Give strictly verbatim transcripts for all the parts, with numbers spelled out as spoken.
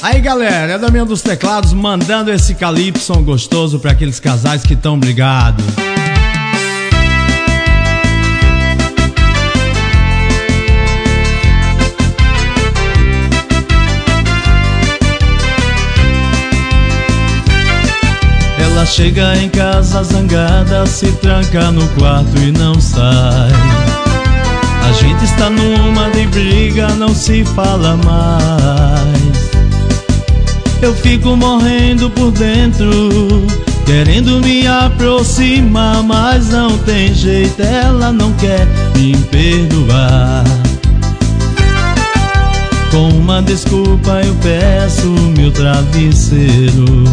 Aí galera, é Damião dos Teclados mandando esse calypso gostoso pra aqueles casais que tão brigados. Ela chega em casa zangada, se tranca no quarto e não sai. A gente está numa de briga, não se fala mais. Eu fico morrendo por dentro, querendo me aproximar, mas não tem jeito, ela não quer me perdoar. Com uma desculpa eu peço meu travesseiro.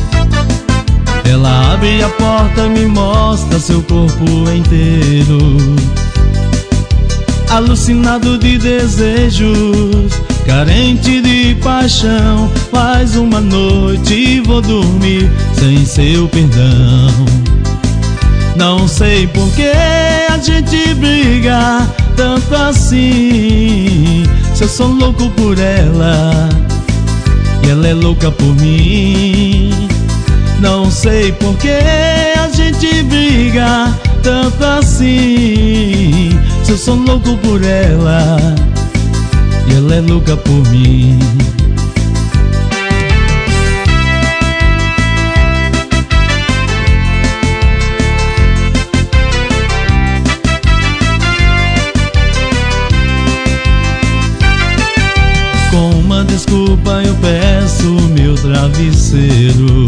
Ela abre a porta, me mostra seu corpo inteiro. Alucinado de desejos, carente de paixão, mais uma noite vou dormir sem seu perdão. Não sei por que a gente briga tanto assim, se eu sou louco por ela e ela é louca por mim. Não sei por que a gente briga tanto assim, se eu sou louco por ela e ela é louca por mim. Com uma desculpa eu peço meu travesseiro.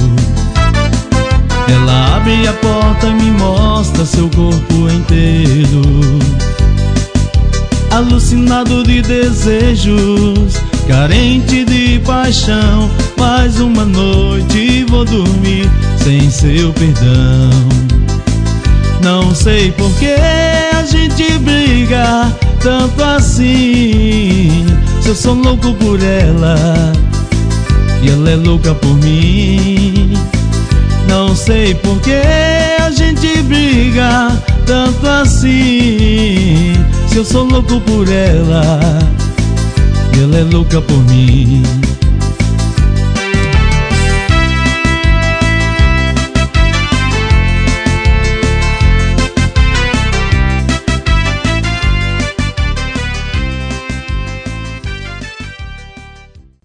Ela abre a porta e me mostra seu corpo inteiro. Alucinado de desejos, carente de paixão, mais uma noite vou dormir sem seu perdão. Não sei por que a gente briga tanto assim, se eu sou louco por ela e ela é louca por mim. Não sei por que a gente briga tanto assim, se eu sou louco por ela e ela é louca por mim.